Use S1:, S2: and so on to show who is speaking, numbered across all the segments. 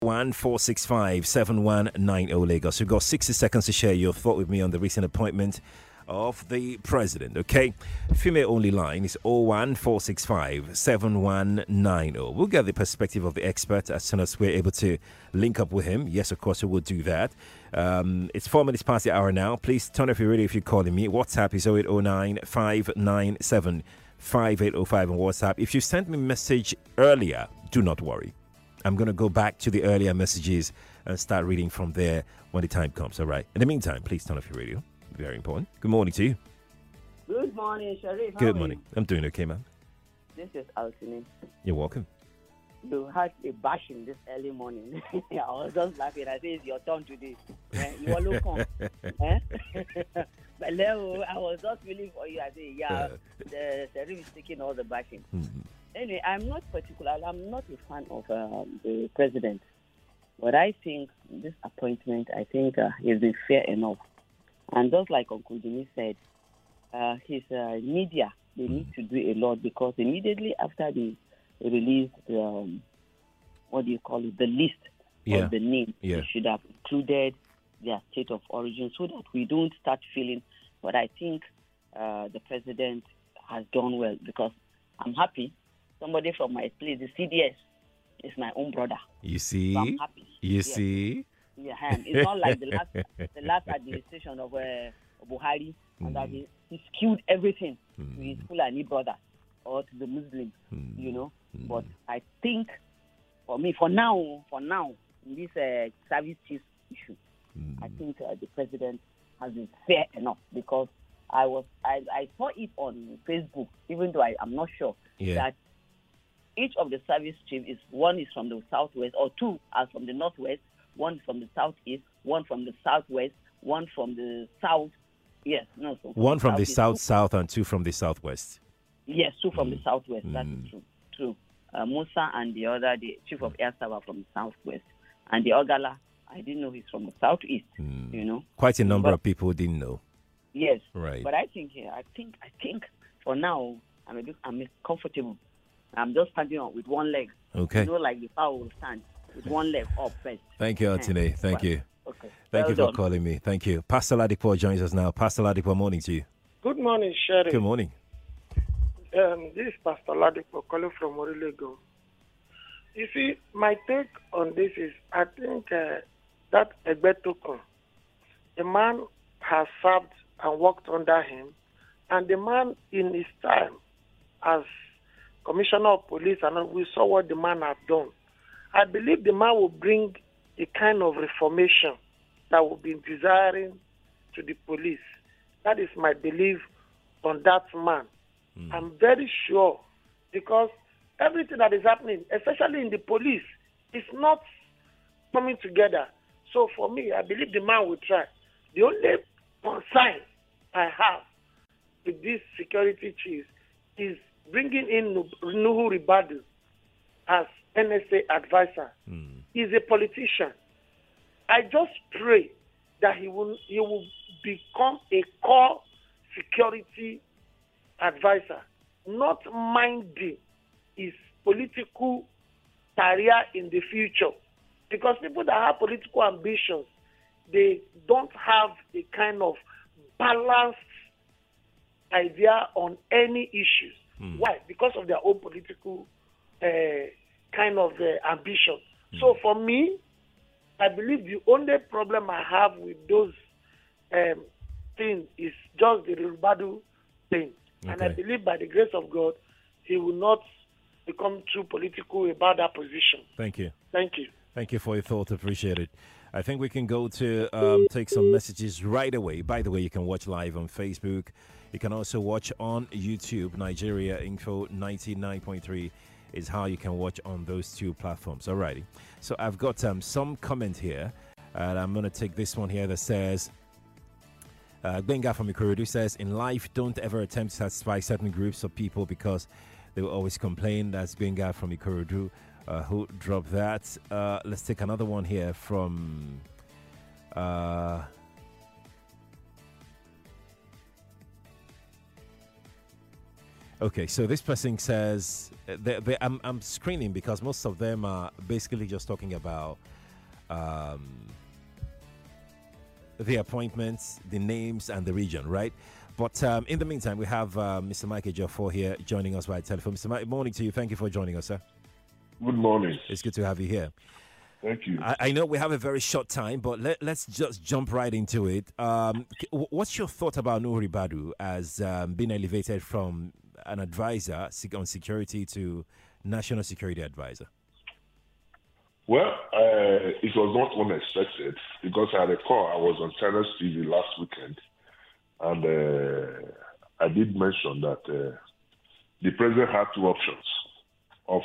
S1: 014657190 Lagos. You've got 60 seconds to share your thought with me on the recent appointment of the president, okay? Female only line is 014657190. We'll get the perspective of the expert as soon as we're able to link up with him. Yes, of course, we will do that. It's 4 minutes past the hour now. Please turn off your radio if you're calling me. WhatsApp is 0809 597 5805 on WhatsApp. If you sent me a message earlier, do not worry. I'm going to go back to the earlier messages and start reading from there when the time comes, all right? In the meantime, please turn off your radio. Very important. Good morning to you.
S2: Good morning, Sharif.
S1: Good morning. I'm doing okay, man.
S2: This is Altini.
S1: You're welcome.
S2: You had a bashing this early morning. I was just laughing. I said, it's your turn today. You are welcome. But level, I was just feeling for you. I said, yeah, the Sharif is taking all the bashing.
S1: Mm-hmm.
S2: Anyway, I'm not particular. I'm not a fan of the president. But I think this appointment, I think has been fair enough. And just like Uncle Jimmy said, his media, they need to do a lot because immediately after they released the list of the names, they should have included their state of origin so that we don't start feeling. But I think the president has done well because I'm happy. Somebody from my place, the CDS, is my own brother.
S1: You see?
S2: So I'm happy.
S1: You see?
S2: Yeah, it's not like the last administration of Buhari, and that he skewed everything to his Fulani brother or to the Muslims, you know. But I think, for me, for now, in this service chief issue, I think the president has been fair enough because I saw it on Facebook, even though I'm not sure that each of the service chiefs one is from the southwest, or two are from the northwest. One from the southeast, one from the southwest, one from the south. Yes, no. So
S1: one from the south, and two from the southwest.
S2: Yes, two from the southwest. That is true. True. Musa and the other, the chief of air staff, are from the southwest, and the Ogala, I didn't know he's from the southeast. You know,
S1: quite a number of people didn't know.
S2: Yes,
S1: right.
S2: But I think for now, I'm comfortable. I'm just standing on with one leg.
S1: Okay.
S2: You know, like the power will stand. With one leg up first.
S1: Thank you, Altine. Thank you.
S2: Okay.
S1: Thank you for calling me. Thank you. Pastor Ladipo joins us now. Pastor Ladipo, morning to you.
S3: Good morning, Sherry.
S1: Good morning.
S3: This is Pastor Ladipo calling from Orilego. You see, my take on this is I think that Egbetokun, the man has served and worked under him, and the man in his time as Commissioner of Police, and we saw what the man had done. I believe the man will bring a kind of reformation that will be desiring to the police. That is my belief on that man. I'm very sure because everything that is happening, especially in the police, is not coming together. So for me, I believe the man will try. The only concern I have with this security chief is bringing in Nuhu Ribadu as NSA advisor. He's a politician. I just pray that he will become a core security advisor, not minding his political career in the future. Because people that have political ambitions, they don't have a kind of balanced idea on any issues. Why? Because of their own political kind of ambition. So for me, I believe the only problem I have with those things is just the Ribadu thing. Okay. And I believe by the grace of God, he will not become too political about that position.
S1: Thank you.
S3: Thank you.
S1: Thank you for your thought. Appreciate it. I think we can go to take some messages right away. By the way, you can watch live on Facebook. You can also watch on YouTube. Nigeria Info 99.3 is how you can watch on those two platforms. Alrighty. So I've got some comment here. And I'm going to take this one here that says, Benga from Ikorodu says, in life, don't ever attempt to satisfy certain groups of people because they will always complain. That's Benga from Ikorodu who dropped that. Let's take another one here from... Okay, so this person says I'm screening because most of them are basically just talking about um, the appointments, the names, and the region, right? But in the meantime, we have Mr. Mike Ejiofor here joining us via telephone. Mr. Mike, morning to you. Thank you for joining us, sir.
S4: Good morning.
S1: It's good to have you here.
S4: Thank you.
S1: I know we have a very short time, but let's just jump right into it. What's your thought about Nuhu Ribadu as being elevated from an advisor on security to national security advisor?
S4: Well, it was not unexpected because I recall I was on Channels TV last weekend, and I did mention that the president had two options of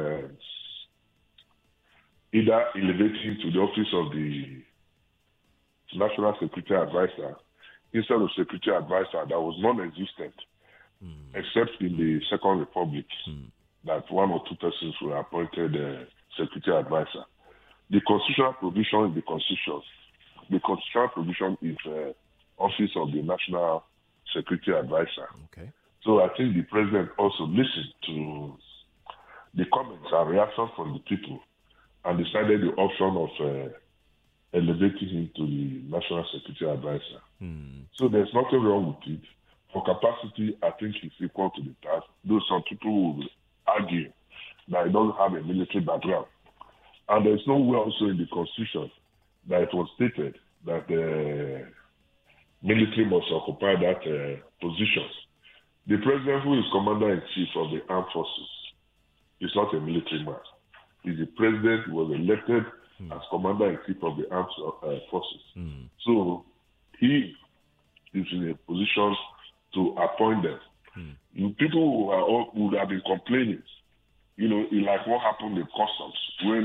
S4: either elevating to the office of the National Security Advisor instead of Security Advisor that was non-existent, except in the Second Republic, that one or two persons were appointed Security Advisor. The constitutional provision is the Constitution. The constitutional provision is Office of the National Security Advisor.
S1: Okay.
S4: So I think the president also listened to the comments and reactions from the people and decided the option of elevating him to the National Security Advisor. So there's nothing wrong with it. For capacity, I think he's equal to the task. Though some people will argue that he doesn't have a military background. And there's nowhere also in the Constitution that it was stated that the military must occupy that position. The president, who is commander-in-chief of the armed forces, is not a military man. He's the president who was elected as commander-in-chief of the armed forces. So he is in a position to appoint them. People who have been complaining, like what happened in customs when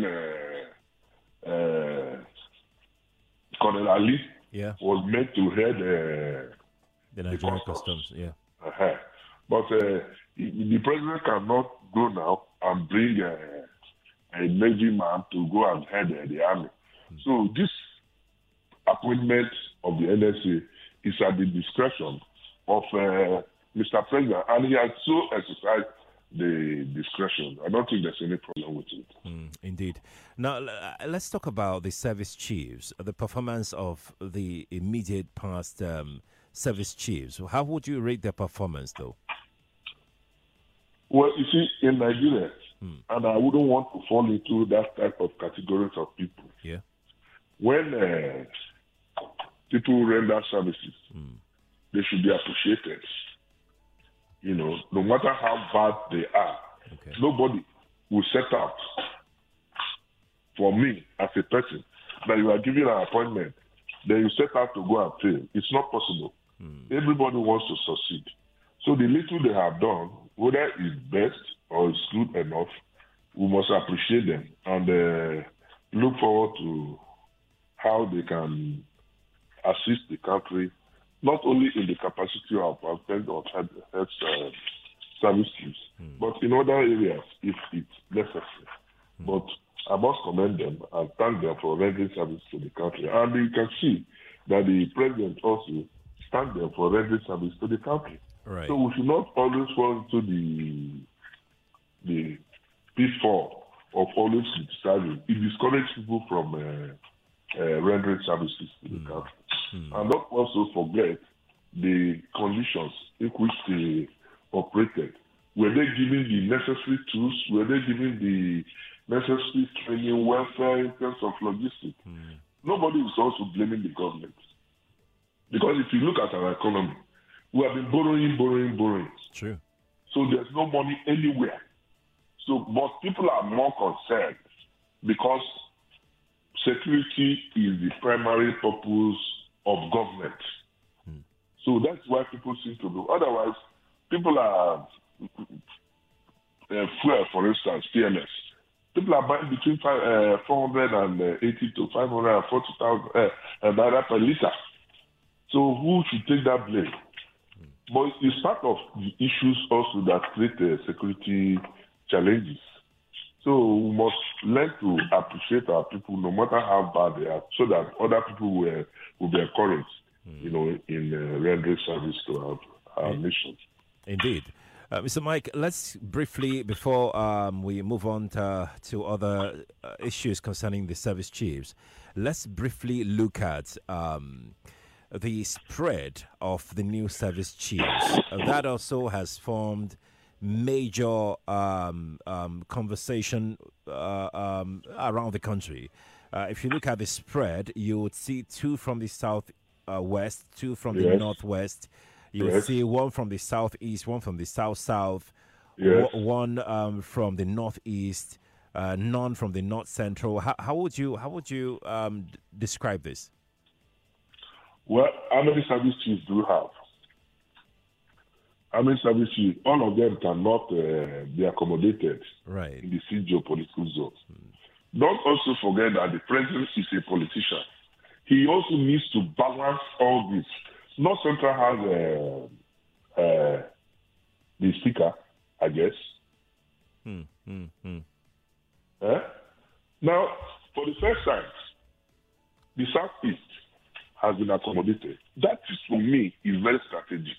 S4: Colonel Ali was meant to head
S1: the Nigerian customs.
S4: But the president cannot go now and bring a Navy man to go and head the army. So this appointment of the NSA is at the discretion of Mr. President, and he has so exercised the discretion. I don't think there's any problem with it.
S1: Indeed. Now, let's talk about the service chiefs, the performance of the immediate past service chiefs. How would you rate their performance, though?
S4: Well, you see, in Nigeria, and I wouldn't want to fall into that type of categories of people.
S1: Yeah.
S4: When people render services, they should be appreciated. No matter how bad they are, nobody will set out for me as a person that you are given an appointment, then you set out to go and fail. It's not possible. Everybody wants to succeed. So the little they have done, whether it's best or it's good enough, we must appreciate them and look forward to how they can assist the country, not only in the capacity of health services, but in other areas if it's necessary. But I must commend them and thank them for rendering service to the country. And you can see that the president also thanked them for rendering service to the country.
S1: Right.
S4: So we should not always fall into the pitfall of always criticizing. It discourages people from rendering services to the country. And not also forget the conditions in which they operated. Were they given the necessary tools? Were they given the necessary training, welfare in terms of logistics? Nobody is also blaming the government. Because if you look at our economy, we have been borrowing.
S1: True.
S4: So there's no money anywhere. So, but people are more concerned because security is the primary purpose of government. So that's why people seem to do. Otherwise, people are fuel, for instance, PMS. People are buying between 480 to 540,000 naira per liter. So who should take that blame? But it's part of the issues also that create security challenges. So we must learn to appreciate our people, no matter how bad they are, so that other people will be encouraged, in rendering service to our nation.
S1: Indeed. Mr. Mike, let's briefly, before we move on to other issues concerning the service chiefs, let's briefly look at the spread of the new service chiefs. That also has formed major conversation around the country. If you look at the spread, you would see 2 from the south west, 2 from the northwest. You would see 1 from the southeast, 1 from the south, 1 from the northeast, none from the north central. How would you describe this?
S4: Well, how many service chiefs do you have? How many service chiefs? All of them cannot be accommodated in the geopolitical zone. Don't also forget that the president is a politician. He also needs to balance all this. North Central has the speaker, I guess. Now, for the first time, the Southeast has been accommodated. That, for me, is very strategic.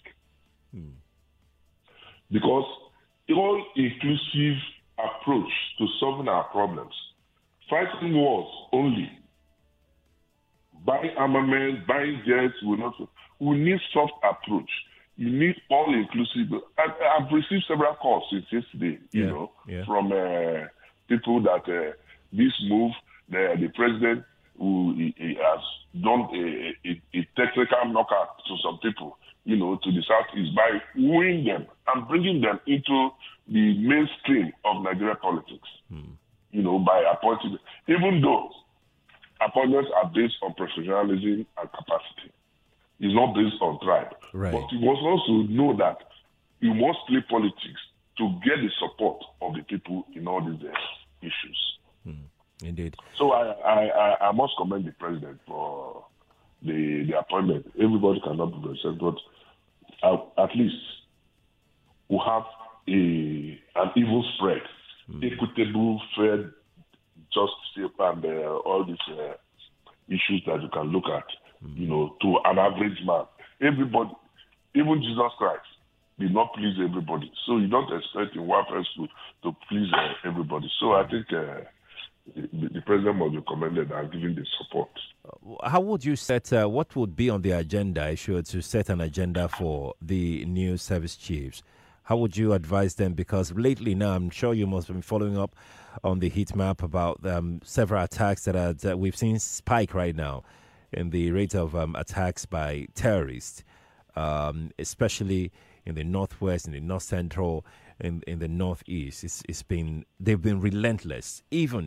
S4: Because the all-inclusive approach to solving our problems, fighting wars only, buying armament, buying jets, we need soft approach. You need all-inclusive. I've received several calls since yesterday, from people that this move, the president he has done a technical knockout to some people, to the Southeast by wooing them and bringing them into the mainstream of Nigerian politics, by appointing, even though appointments are based on professionalism and capacity. It's not based on tribe.
S1: Right.
S4: But you must also know that you must play politics to get the support of the people in all these issues.
S1: Indeed.
S4: So I must commend the president for the appointment. Everybody cannot be president, but at least we have an even spread, equitable, fair, justice, and all these issues that you can look at, to an average man. Everybody, even Jesus Christ, did not please everybody. So you don't expect in one person to please everybody. So I think the president must be commended and given the support.
S1: How would you set, what would be on the agenda if you were to set an agenda for the new service chiefs? How would you advise them? Because lately now, I'm sure you must have been following up on the heat map about several attacks that we've seen spike right now in the rate of attacks by terrorists, especially in the northwest, in the north central, in the northeast. They've been relentless. Even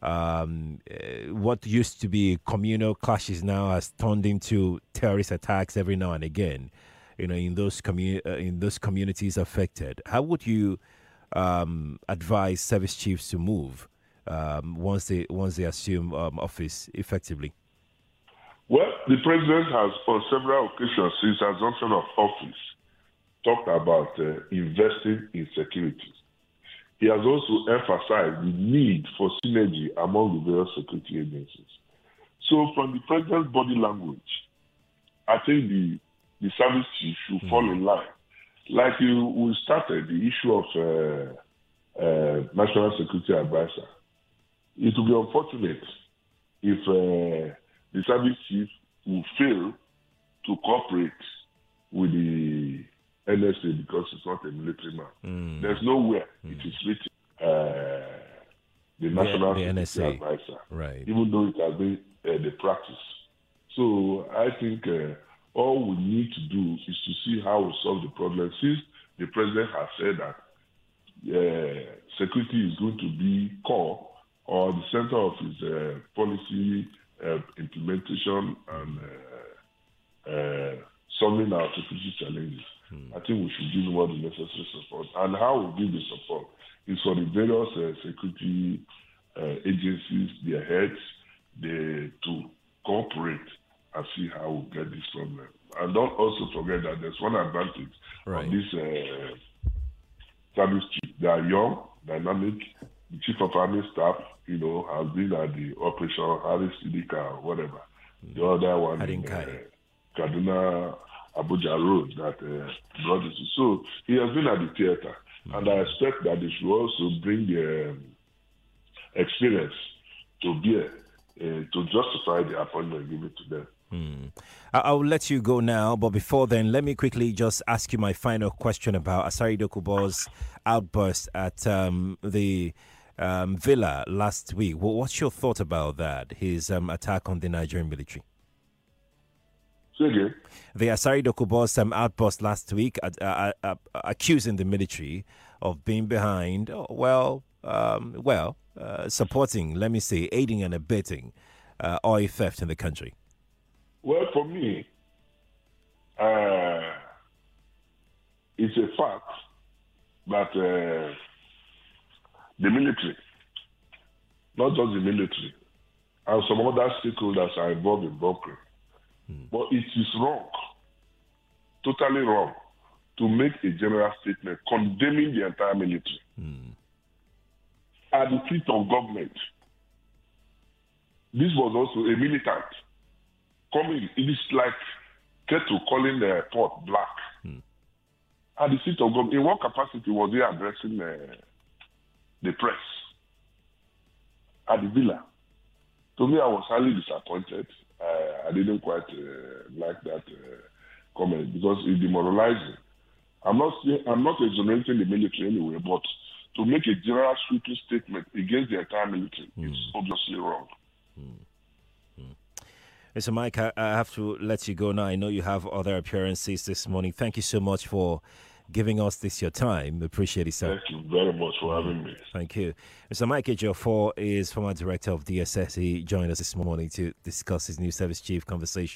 S1: what used to be communal clashes now has turned into terrorist attacks every now and again. In those communities affected. How would you advise service chiefs to move once they assume office effectively?
S4: Well, the president has, on several occasions since assumption of office, talked about investing in security. He has also emphasized the need for synergy among the various security agencies. So from the president's body language, I think the service chief should fall in line. Like we started the issue of National Security Advisor. It would be unfortunate if the service chief will fail to cooperate with the NSA because it's not a military man. There's nowhere it is written the National Security Advisor,
S1: right?
S4: Even though it has been the practice. So I think all we need to do is to see how we solve the problem. Since the president has said that security is going to be core or the center of his policy implementation and solving our security challenges, I think we should give them all the necessary support. And how we give the support is for the various security agencies, their heads, to cooperate and see how we get this problem. And don't also forget that there's one advantage of this service chief. They are young, dynamic. The chief of army staff, has been at the operation Harris Sidika or whatever. The other one in Kaduna Abuja Road that brought this. So he has been at the theater, and I expect that they should also bring the experience to bear to justify the appointment given to them.
S1: I'll let you go now, but before then, let me quickly just ask you my final question about Asari Dokubo's outburst at the Villa last week. Well, what's your thought about that, his attack on the Nigerian military?
S4: Say again?
S1: The Asari Dokubo's outburst last week accusing the military of being behind, supporting, let me say, aiding and abetting oil theft in the country.
S4: Well, for me, it's a fact that the military, not just the military, and some other stakeholders are involved in bunkering. But it is wrong, totally wrong, to make a general statement condemning the entire military at the seat of government. This was also a militant coming. It is like Ketu calling the pot black. At the seat of government, in what capacity was he addressing the press at the Villa? To me, I was highly disappointed. I didn't quite like that comment because it's demoralizing. I'm not exonerating the military anyway, but to make a general sweeping statement against the entire military is obviously wrong.
S1: Mr. Mike, I have to let you go now. I know you have other appearances this morning. Thank you so much for giving us your time. Appreciate it, sir.
S4: Thank you very much for having me.
S1: Thank you. Mr. Mike Ejiofor is former director of DSS. He joined us this morning to discuss his new service chief conversation.